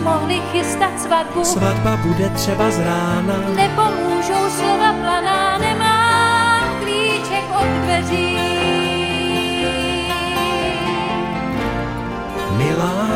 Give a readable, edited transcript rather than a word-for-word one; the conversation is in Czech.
mohli chystat svatbu. Svatba bude třeba z rána. Nepomůžou slova planá, nemám klíček od dveří. Milá